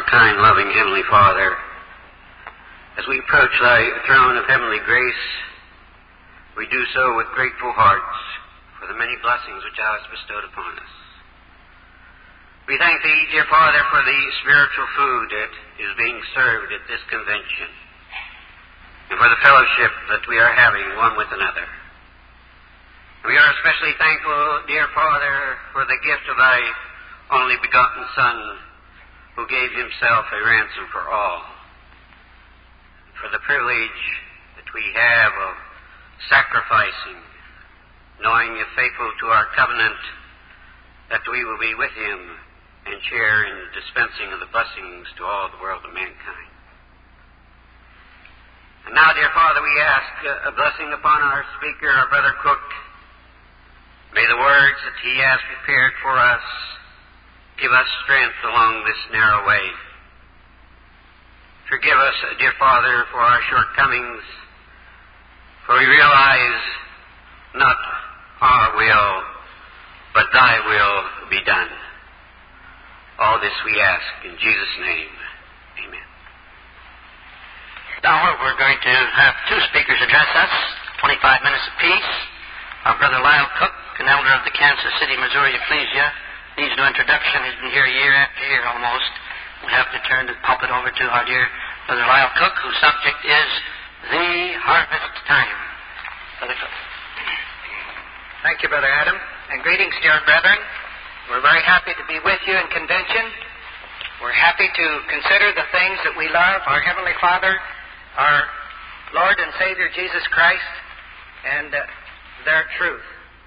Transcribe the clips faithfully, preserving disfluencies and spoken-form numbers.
our kind, loving Heavenly Father, as we approach Thy throne of heavenly grace, we do so with grateful hearts for the many blessings which Thou hast bestowed upon us. We thank Thee, dear Father, for the spiritual food that is being served at this convention, and for the fellowship that we are having one with another. We are especially thankful, dear Father, for the gift of Thy only begotten Son, who gave Himself a ransom for all, for the privilege that we have of sacrificing, knowing if faithful to our covenant, that we will be with Him and share in the dispensing of the blessings to all the world of mankind. And now, dear Father, we ask a blessing upon our speaker, our Brother Cook. May the words that he has prepared for us give us strength along this narrow way. Forgive us, dear Father, for our shortcomings, for we realize not our will, but Thy will be done. All this we ask in Jesus' name. Amen. Now we're going to have two speakers address us, twenty-five minutes apiece. Our Brother Lyle Cook, an elder of the Kansas City, Missouri Ecclesia, needs no introduction. He's been here year after year almost. We have to turn the pulpit over to our dear Brother Lyle Cook, whose subject is The Harvest Time. Brother Cook. Thank you, Brother Adam, and greetings, dear brethren. We're very happy to be with you in convention. We're happy to consider the things that we love, our Heavenly Father, our Lord and Savior Jesus Christ, and uh, their truth.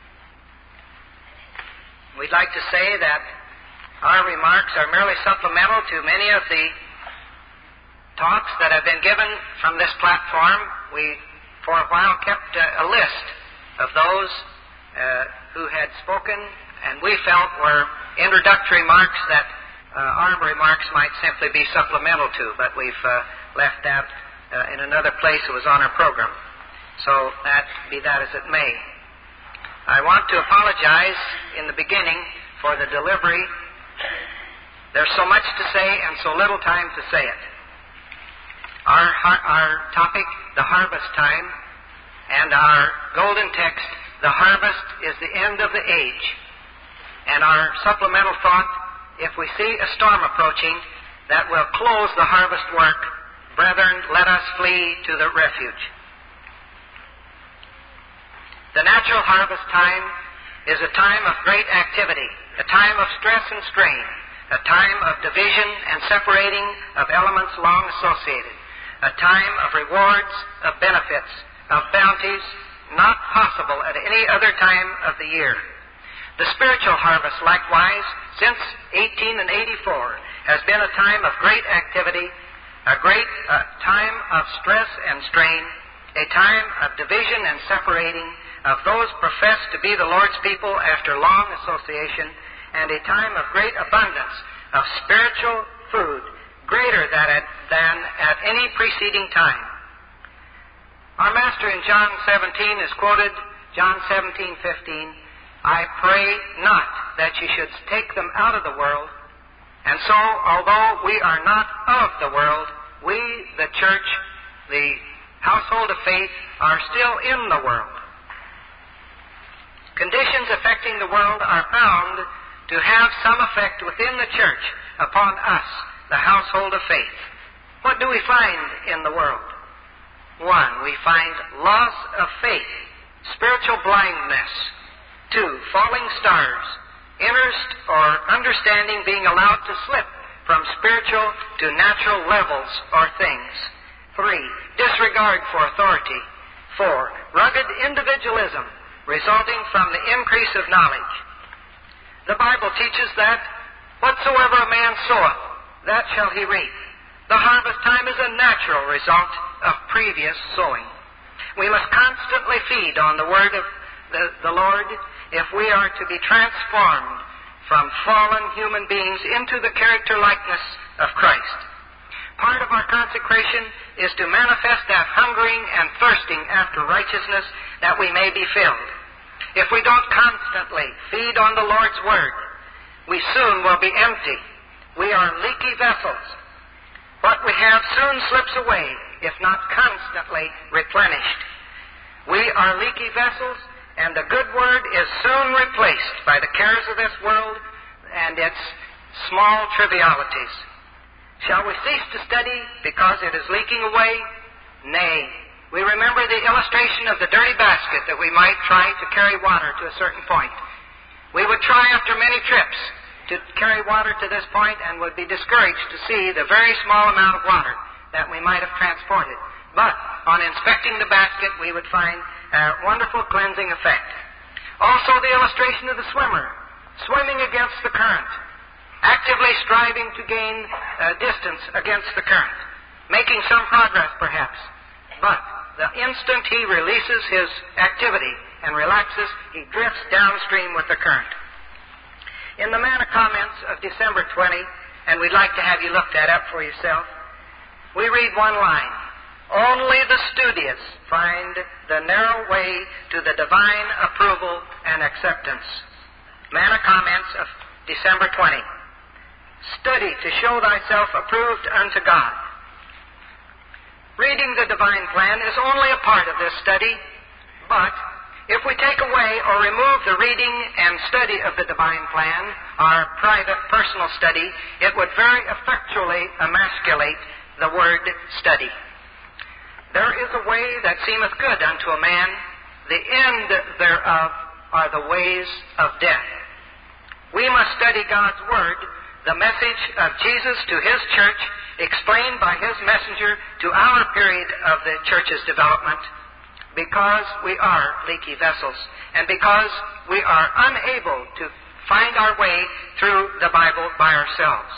We'd like to say that our remarks are merely supplemental to many of the talks that have been given from this platform. We, for a while, kept a, a list of those uh, who had spoken, and we felt were introductory remarks that uh, our remarks might simply be supplemental to, but we've uh, left that uh, in another place that was on our program. So that be that as it may. I want to apologize in the beginning for the delivery. There's so much to say and so little time to say it. Our, our topic, the harvest time, and our golden text, the harvest is the end of the age. And our supplemental thought, if we see a storm approaching that will close the harvest work, brethren, let us flee to the refuge. The natural harvest time is a time of great activity, a time of stress and strain, a time of division and separating of elements long associated, a time of rewards, of benefits, of bounties, not possible at any other time of the year. The spiritual harvest, likewise, since eighteen eighty-four, has been a time of great activity, a great uh, time of stress and strain, a time of division and separating of those professed to be the Lord's people after long association, and a time of great abundance of spiritual food, greater than at, than at any preceding time. Our Master in John seventeen is quoted, John seventeen fifteen, I pray not that you should take them out of the world, and so, although we are not of the world, we, the church, the household of faith, are still in the world. Conditions affecting the world are found to have some effect within the church upon us, the household of faith. What do we find in the world? One, we find loss of faith, spiritual blindness. Two, falling stars, interest or understanding being allowed to slip from spiritual to natural levels or things. Three, disregard for authority. Four, rugged individualism resulting from the increase of knowledge. The Bible teaches that whatsoever a man soweth, that shall he reap. The harvest time is a natural result of previous sowing. We must constantly feed on the word of the, the Lord if we are to be transformed from fallen human beings into the character likeness of Christ. Part of our consecration is to manifest that hungering and thirsting after righteousness that we may be filled. If we don't constantly feed on the Lord's Word, we soon will be empty. We are leaky vessels, what we have soon slips away, if not constantly replenished. We are leaky vessels, and the good word is soon replaced by the cares of this world and its small trivialities. Shall we cease to study because it is leaking away? Nay. We remember the illustration of the dirty basket that we might try to carry water to a certain point. We would try after many trips to carry water to this point and would be discouraged to see the very small amount of water that we might have transported. But on inspecting the basket, we would find a wonderful cleansing effect. Also the illustration of the swimmer, swimming against the current, actively striving to gain uh, distance against the current, making some progress perhaps. But the instant he releases his activity and relaxes, he drifts downstream with the current. In the Manna Comments of December twentieth, and we'd like to have you look that up for yourself, we read one line: "Only the studious find the narrow way to the divine approval and acceptance." Manna Comments of December twentieth. Study to show thyself approved unto God. Reading the divine plan is only a part of this study, but if we take away or remove the reading and study of the divine plan, our private, personal study, it would very effectually emasculate the word study. There is a way that seemeth good unto a man, the end thereof are the ways of death. We must study God's Word, the message of Jesus to His church, explained by His messenger to our period of the church's development, because we are leaky vessels, and because we are unable to find our way through the Bible by ourselves.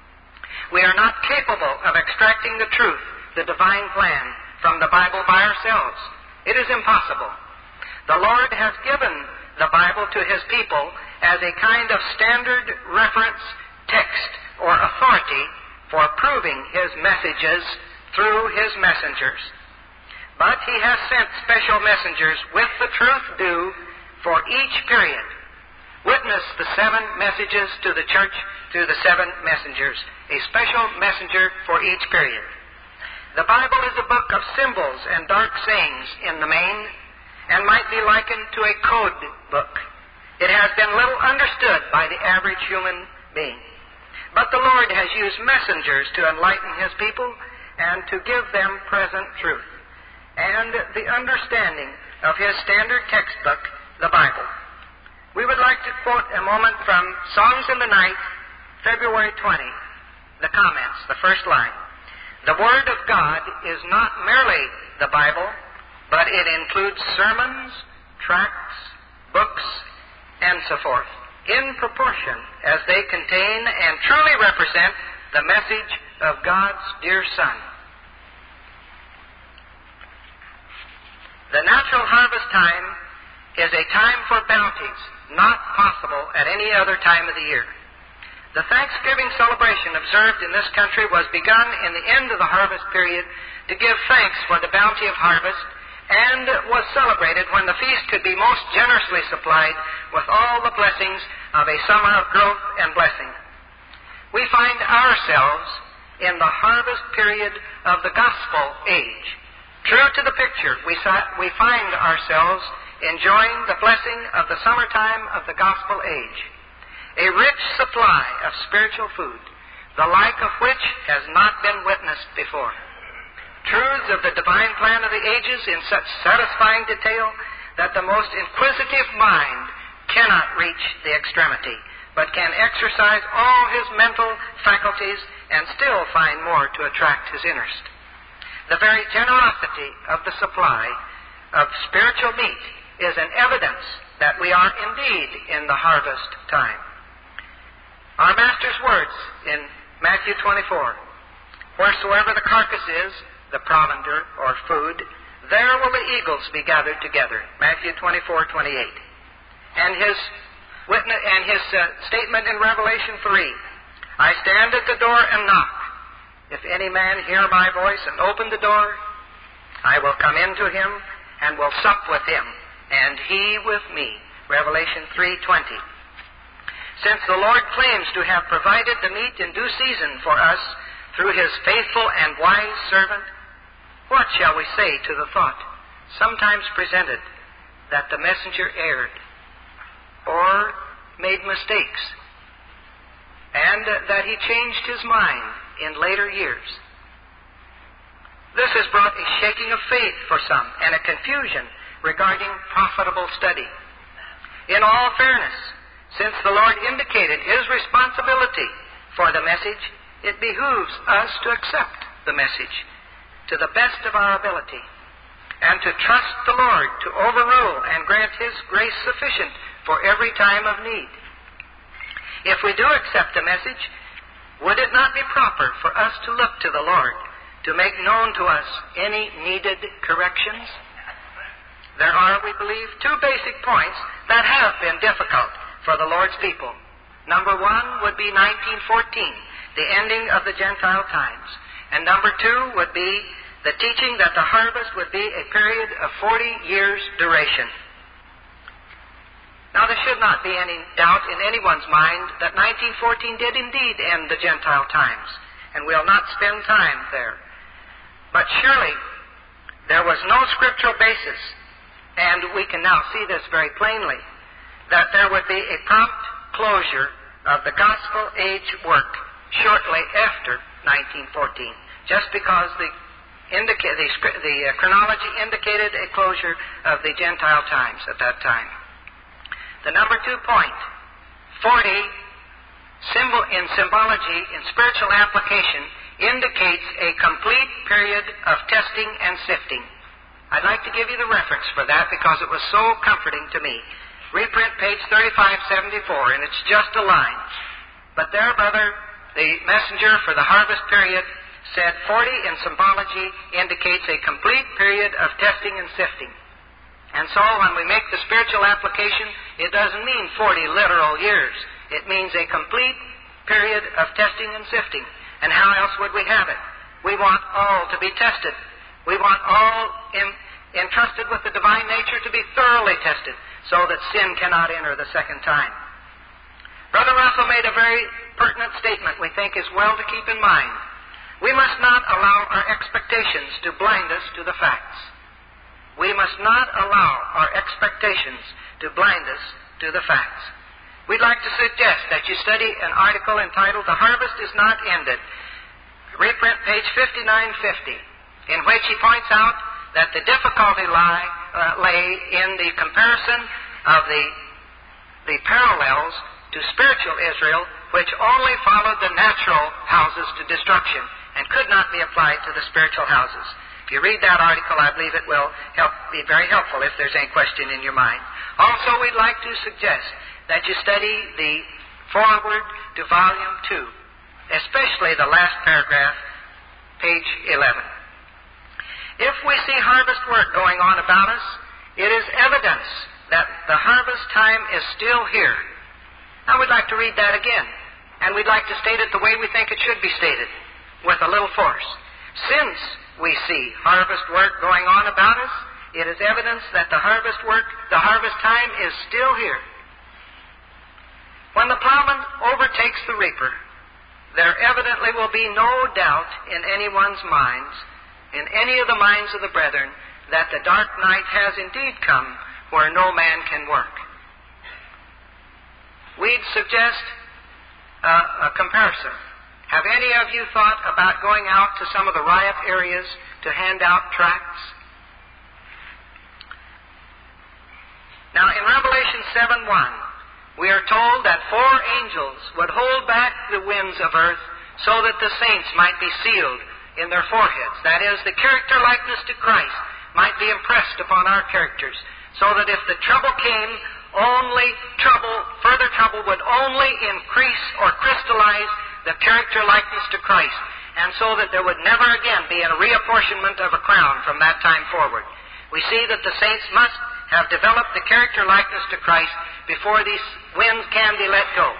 We are not capable of extracting the truth, the divine plan, from the Bible by ourselves. It is impossible. The Lord has given the Bible to His people as a kind of standard reference text or authority for proving His messages through His messengers. But He has sent special messengers with the truth due for each period. Witness the seven messages to the church through the seven messengers, a special messenger for each period. The Bible is a book of symbols and dark sayings in the main, and might be likened to a code book. It has been little understood by the average human being. But the Lord has used messengers to enlighten His people and to give them present truth and the understanding of His standard textbook, the Bible. We would like to quote a moment from Songs in the Night, February twentieth, the comments, the first line. The Word of God is not merely the Bible, but it includes sermons, tracts, books, and so forth, in proportion as they contain and truly represent the message of God's dear Son. The natural harvest time is a time for bounties, not possible at any other time of the year. The Thanksgiving celebration observed in this country was begun in the end of the harvest period to give thanks for the bounty of harvest, and was celebrated when the feast could be most generously supplied with all the blessings of a summer of growth and blessing. We find ourselves in the harvest period of the gospel age. True to the picture, we, we find ourselves enjoying the blessing of the summertime of the gospel age, a rich supply of spiritual food, the like of which has not been witnessed before. Truths of the divine plan of the ages in such satisfying detail that the most inquisitive mind cannot reach the extremity, but can exercise all his mental faculties and still find more to attract his interest. The very generosity of the supply of spiritual meat is an evidence that we are indeed in the harvest time. Our Master's words in Matthew twenty-four, wheresoever the carcass is, the provender or food, there will the eagles be gathered together. Matthew twenty-four twenty-eight. And his witness and his uh, statement in Revelation three, I stand at the door and knock. If any man hear my voice and open the door, I will come into him and will sup with him, and he with me. Revelation three twenty. Since the Lord claims to have provided the meat in due season for us, through his faithful and wise servant, what shall we say to the thought, sometimes presented, that the messenger erred or made mistakes, and that he changed his mind in later years? This has brought a shaking of faith for some and a confusion regarding profitable study. In all fairness, since the Lord indicated his responsibility for the message, it behooves us to accept the message to the best of our ability and to trust the Lord to overrule and grant his grace sufficient for every time of need. If we do accept the message, would it not be proper for us to look to the Lord to make known to us any needed corrections? There are, we believe, two basic points that have been difficult for the Lord's people. Number one would be nineteen fourteen, the ending of the Gentile times. And number two would be the teaching that the harvest would be a period of forty years' duration. Now, there should not be any doubt in anyone's mind that nineteen fourteen did indeed end the Gentile times, and we'll not spend time there. But surely there was no scriptural basis, and we can now see this very plainly, that there would be a prompt closure of the gospel age work shortly after nineteen fourteen, just because the, indica- the, the uh, chronology indicated a closure of the Gentile times at that time. The number two point, forty, symbol in symbology, in spiritual application, indicates a complete period of testing and sifting. I'd like to give you the reference for that because it was so comforting to me. Reprint page thirty-five seventy-four, and it's just a line. But there, brother, the messenger for the harvest period said forty in symbology indicates a complete period of testing and sifting. And so when we make the spiritual application, it doesn't mean forty literal years. It means a complete period of testing and sifting. And how else would we have it? We want all to be tested. We want all in, entrusted with the divine nature to be thoroughly tested so that sin cannot enter the second time. Brother Russell made a very pertinent statement we think is well to keep in mind. We must not allow our expectations to blind us to the facts. We must not allow our expectations to blind us to the facts. We'd like to suggest that you study an article entitled "The Harvest is Not Ended," reprint page fifty-nine fifty, in which he points out that the difficulty lie, uh, lay in the comparison of the, the parallels to spiritual Israel, which only followed the natural houses to destruction and could not be applied to the spiritual houses. If you read that article, I believe it will help, be very helpful if there's any question in your mind. Also, we'd like to suggest that you study the foreword to Volume two, especially the last paragraph, page eleven. If we see harvest work going on about us, it is evidence that the harvest time is still here. Now, we'd like to read that again, and we'd like to state it the way we think it should be stated, with a little force. Since we see harvest work going on about us, it is evidence that the harvest work, the harvest time is still here. When the plowman overtakes the reaper, there evidently will be no doubt in anyone's minds, in any of the minds of the brethren, that the dark night has indeed come where no man can work. We'd suggest uh, a comparison. Have any of you thought about going out to some of the riot areas to hand out tracts? Now, in Revelation seven one, we are told that four angels would hold back the winds of earth so that the saints might be sealed in their foreheads. That is, the character likeness to Christ might be impressed upon our characters, so that if the trouble came, only trouble, further trouble would only increase or crystallize the character likeness to Christ, and so that there would never again be a reapportionment of a crown from that time forward. We see that the saints must have developed the character likeness to Christ before these winds can be let go.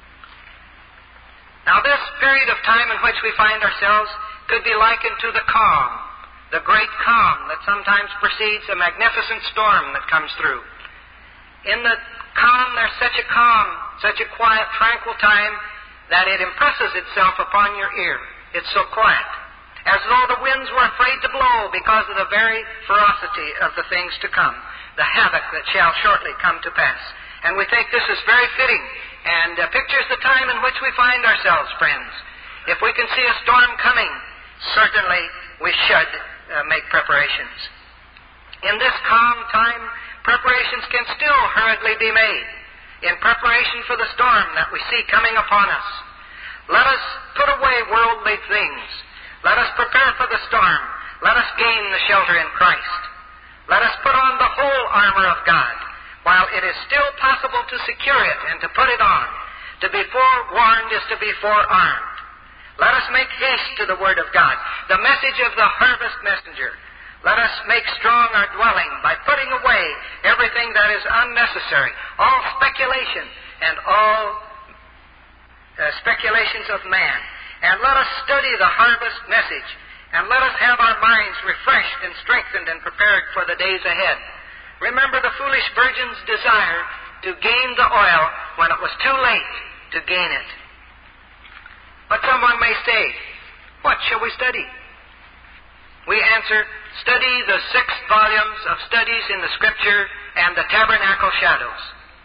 Now, this period of time in which we find ourselves could be likened to the calm, the great calm that sometimes precedes a magnificent storm that comes through. In the calm, there's such a calm, such a quiet, tranquil time that it impresses itself upon your ear. It's so quiet, as though the winds were afraid to blow because of the very ferocity of the things to come, the havoc that shall shortly come to pass. And we think this is very fitting and uh, pictures the time in which we find ourselves, friends. If we can see a storm coming, certainly we should uh, make preparations. In this calm time, preparations can still hurriedly be made in preparation for the storm that we see coming upon us. Let us put away worldly things. Let us prepare for the storm. Let us gain the shelter in Christ. Let us put on the whole armor of God, while it is still possible to secure it and to put it on. To be forewarned is to be forearmed. Let us make haste to the Word of God, the message of the harvest messenger. Let us make strong our dwelling by putting away everything that is unnecessary, all speculation and all uh, speculations of man. And let us study the harvest message, and let us have our minds refreshed and strengthened and prepared for the days ahead. Remember the foolish virgin's desire to gain the oil when it was too late to gain it. But someone may say, what shall we study? We answer, study the six volumes of studies in the Scripture and the Tabernacle Shadows.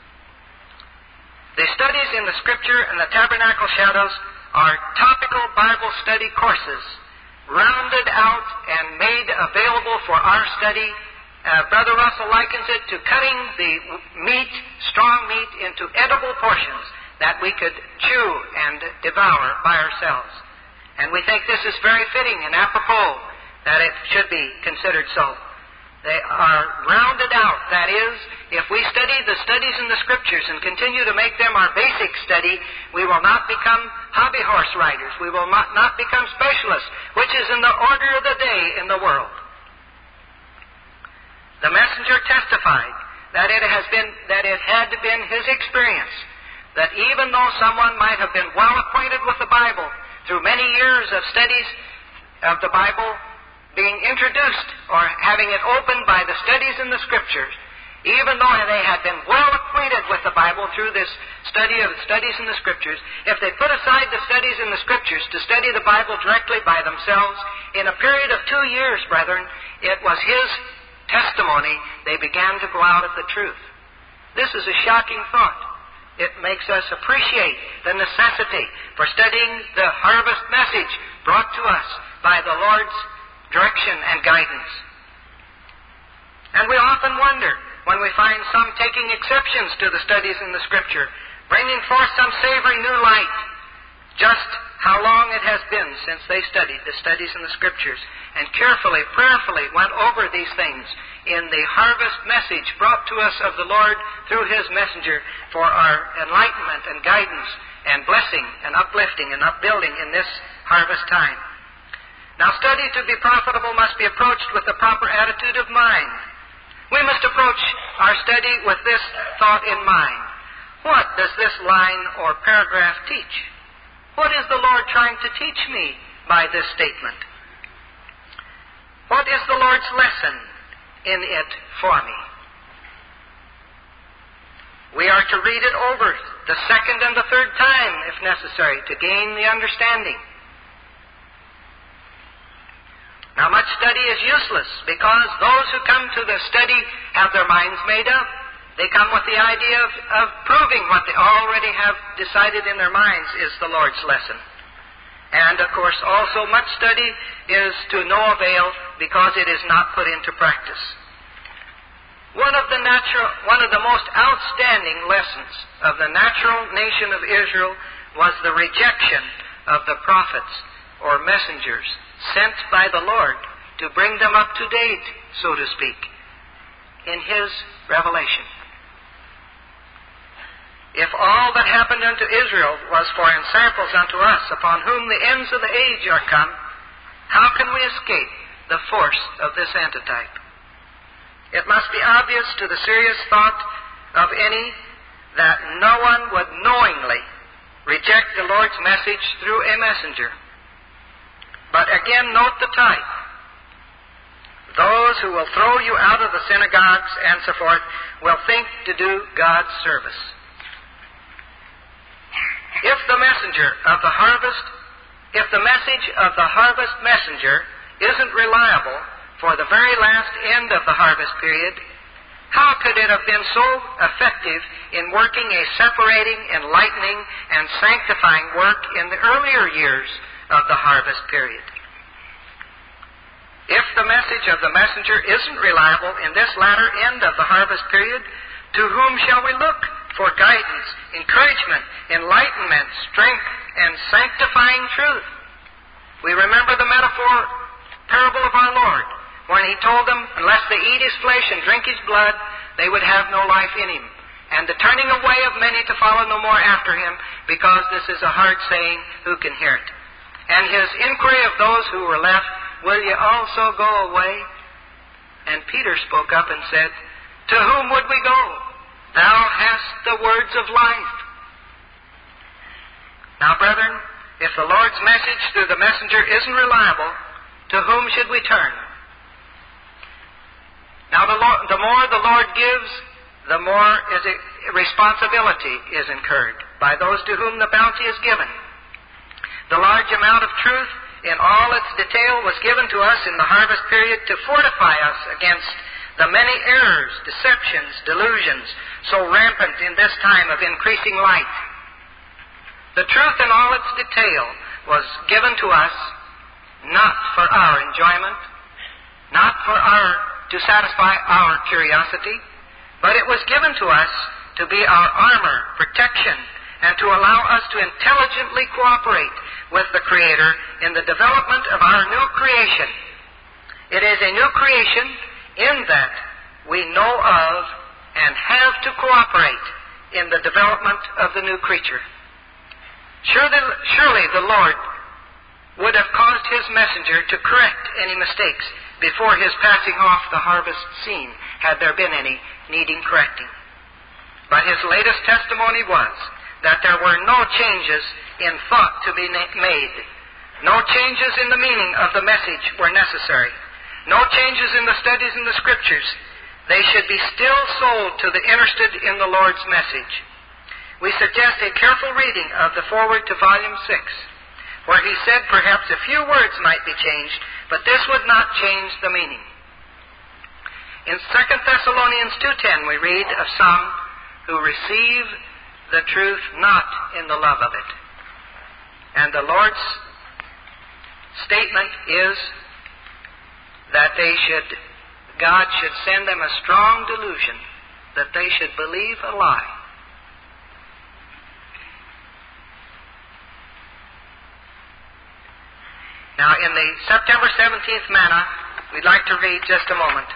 The studies in the Scripture and the Tabernacle Shadows are topical Bible study courses, rounded out and made available for our study. Uh, Brother Russell likens it to cutting the meat, strong meat, into edible portions that we could chew and devour by ourselves. And we think this is very fitting and apropos that it should be considered so. They are rounded out. That is, if we study the studies in the Scriptures and continue to make them our basic study, we will not become hobby horse riders. We will not, not become specialists, which is in the order of the day in the world. The messenger testified that it has been that it had been his experience that even though someone might have been well acquainted with the Bible through many years of studies of the Bible, being introduced or having it opened by the studies in the Scriptures, even though they had been well acquainted with the Bible through this study of the studies in the Scriptures, if they put aside the studies in the Scriptures to study the Bible directly by themselves, in a period of two years, brethren, it was his testimony they began to go out of the truth. This is a shocking thought. It makes us appreciate the necessity for studying the harvest message brought to us by the Lord's direction and guidance. And we often wonder when we find some taking exceptions to the studies in the Scripture, bringing forth some savory new light, just how long it has been since they studied the studies in the Scriptures, and carefully, prayerfully went over these things in the harvest message brought to us of the Lord through His messenger for our enlightenment and guidance and blessing and uplifting and upbuilding in this harvest time. Now, study to be profitable must be approached with the proper attitude of mind. We must approach our study with this thought in mind. What does this line or paragraph teach? What is the Lord trying to teach me by this statement? What is the Lord's lesson in it for me? We are to read it over the second and the third time, if necessary, to gain the understanding. Now, much study is useless because those who come to the study have their minds made up. They come with the idea of, of proving what they already have decided in their minds is the Lord's lesson. And, of course, also much study is to no avail because it is not put into practice. One of the natural, one of the most outstanding lessons of the natural nation of Israel was the rejection of the prophets or messengers sent by the Lord to bring them up to date, so to speak, in His revelation. If all that happened unto Israel was for ensamples unto us, upon whom the ends of the age are come, how can we escape the force of this antitype? It must be obvious to the serious thought of any that no one would knowingly reject the Lord's message through a messenger. But again, note the type. Those who will throw you out of the synagogues and so forth will think to do God's service. If the messenger of the harvest If the message of the harvest messenger isn't reliable for the very last end of the harvest period, how could it have been so effective in working a separating, enlightening, and sanctifying work in the earlier years of the harvest period? If the message of the messenger isn't reliable in this latter end of the harvest period, to whom shall we look for guidance, encouragement, enlightenment, strength, and sanctifying truth? We remember the metaphor, parable of our Lord, when He told them, unless they eat His flesh and drink His blood, they would have no life in Him. And the turning away of many to follow no more after Him, because this is a hard saying, who can hear it? And His inquiry of those who were left, will ye also go away? And Peter spoke up and said, to whom would we go? Thou hast the words of life. Now, brethren, if the Lord's message through the messenger isn't reliable, to whom should we turn? Now, the, Lord, the more the Lord gives, the more is it, responsibility is incurred by those to whom the bounty is given. The large amount of truth in all its detail was given to us in the harvest period to fortify us against the many errors, deceptions, delusions so rampant in this time of increasing light. The truth in all its detail was given to us not for our enjoyment, not for our to satisfy our curiosity, but it was given to us to be our armor, protection, and to allow us to intelligently cooperate with the Creator in the development of our new creation. It is a new creation in that we know of and have to cooperate in the development of the new creature. Surely, surely the Lord would have caused His messenger to correct any mistakes before His passing off the harvest scene, had there been any needing correcting. But His latest testimony was that there were no changes in thought to be made. No changes in the meaning of the message were necessary. No changes in the studies in the Scriptures. They should be still sold to the interested in the Lord's message. We suggest a careful reading of the foreword to Volume six, where he said perhaps a few words might be changed, but this would not change the meaning. In Second Thessalonians two ten we read of some who receive the truth not in the love of it. And the Lord's statement is that they should, God should send them a strong delusion that they should believe a lie. Now, in the September seventeenth manna, we'd like to read just a moment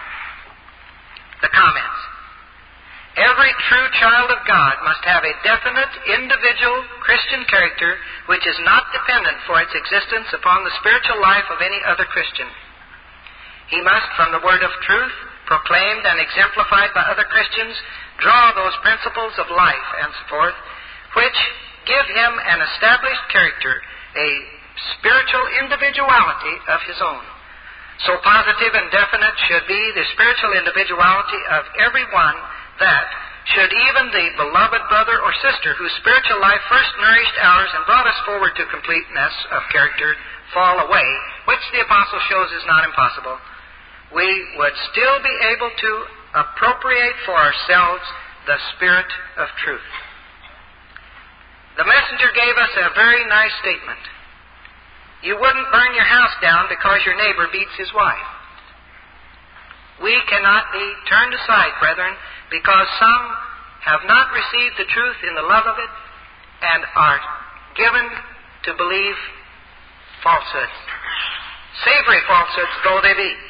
the comments. Every true child of God must have a definite, individual Christian character which is not dependent for its existence upon the spiritual life of any other Christian. He must, from the word of truth, proclaimed and exemplified by other Christians, draw those principles of life and so forth, which give him an established character, a spiritual individuality of his own. So positive and definite should be the spiritual individuality of everyone that, should even the beloved brother or sister whose spiritual life first nourished ours and brought us forward to completeness of character, fall away, which the Apostle shows is not impossible, we would still be able to appropriate for ourselves the Spirit of truth. The messenger gave us a very nice statement. You wouldn't burn your house down because your neighbor beats his wife. We cannot be turned aside, brethren, because some have not received the truth in the love of it and are given to believe falsehoods, savory falsehoods though they be.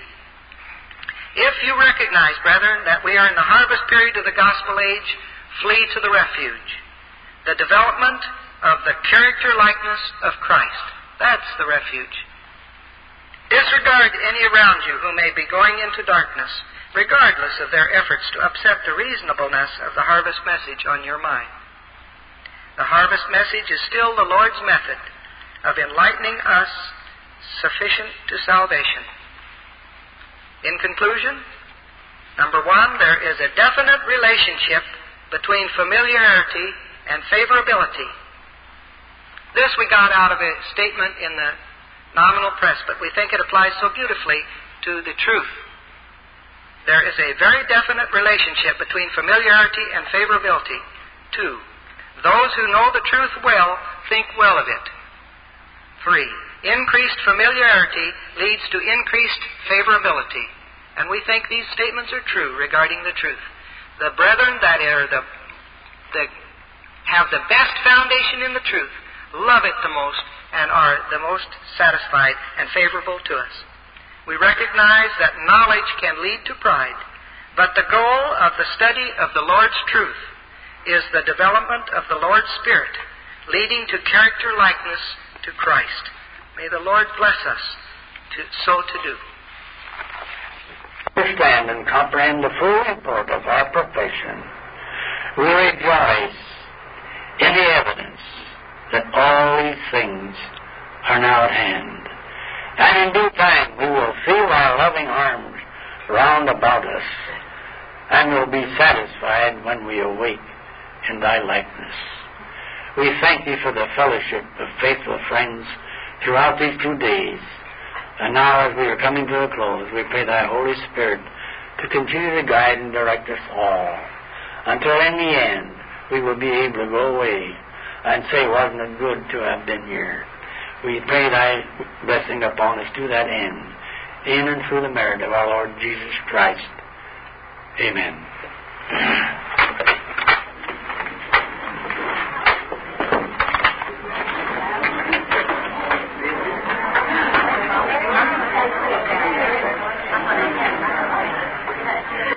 If you recognize, brethren, that we are in the harvest period of the gospel age, flee to the refuge, the development of the character likeness of Christ. That's the refuge. Disregard any around you who may be going into darkness, regardless of their efforts to upset the reasonableness of the harvest message on your mind. The harvest message is still the Lord's method of enlightening us sufficient to salvation. In conclusion, number one, there is a definite relationship between familiarity and favorability. This we got out of a statement in the Nominal Press, but we think it applies so beautifully to the truth. There is a very definite relationship between familiarity and favorability. Two, those who know the truth well think well of it. Three, increased familiarity leads to increased favorability. And we think these statements are true regarding the truth. The brethren that are the, the have the best foundation in the truth love it the most and are the most satisfied and favorable to us. We recognize that knowledge can lead to pride, but the goal of the study of the Lord's truth is the development of the Lord's Spirit, leading to character likeness to Christ. May the Lord bless us to, so to do. Understand and comprehend the full import of our profession. We rejoice in the evidence that all these things are now at hand. And in due time we will feel our loving arms round about us, and will be satisfied when we awake in thy likeness. We thank thee for the fellowship of faithful friends throughout these two days. And now as we are coming to a close, we pray thy Holy Spirit to continue to guide and direct us all, until in the end we will be able to go away and say, wasn't it good to have been here? We pray thy blessing upon us to that end, in and through the merit of our Lord Jesus Christ. Amen.